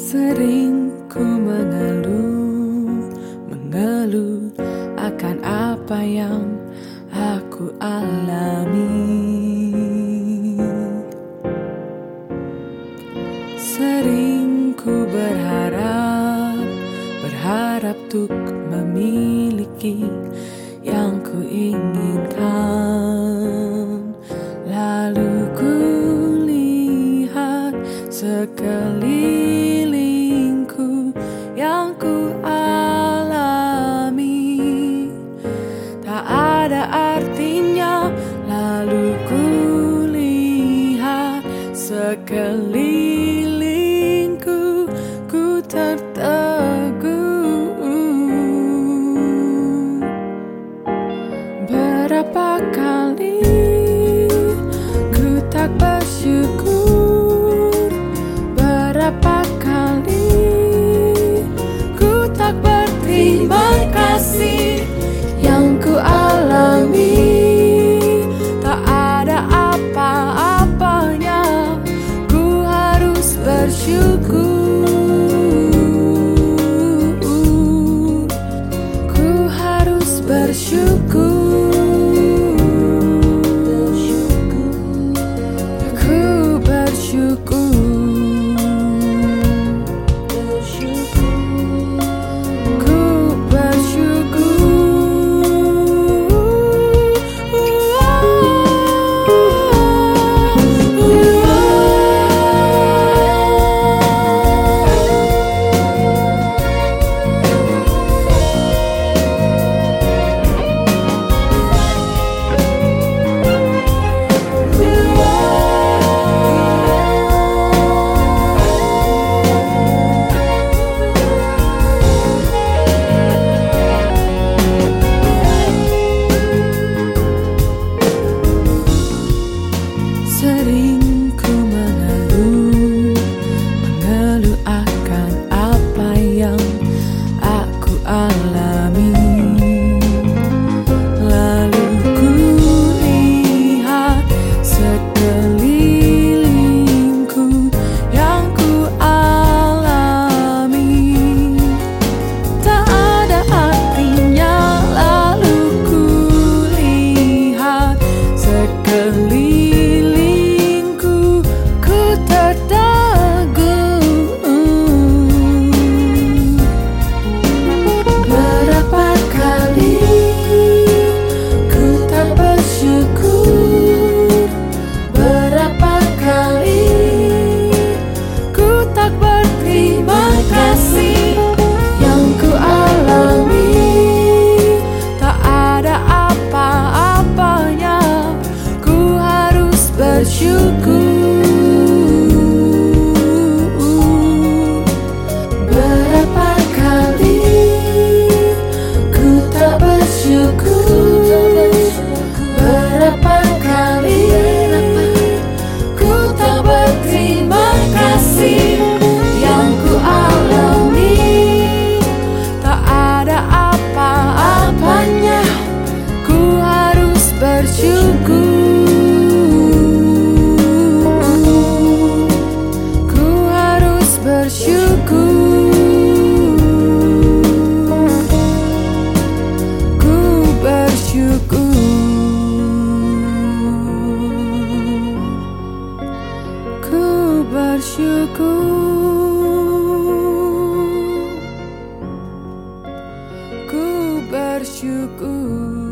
Sering ku mengeluh akan apa yang aku alami. Sering ku berharap untuk memiliki yang ku inginkan. Lalu ku lihat sekelilingku yang ku alami tak ada artinya. Lalu ku lihat sekelilingku, ku tertegun. Berapa kali ku tak bersyukur, berapa kali ku tak berterima kasih yang ku alami. Tak ada apa-apanya, ku harus bersyukur. Ku harus bersyukur. Sering ku mengeluh akan apa yang aku alami. Lalu ku lihat sekelilingku yang ku alami tak ada artinya. Lalu ku lihat sekelilingku, berapa kali ku tak bersyukur, berapa kali ku tak berterima kasih yang ku alami. Tak ada apa-apanya, ku harus bersyukur. Ku bersyukur.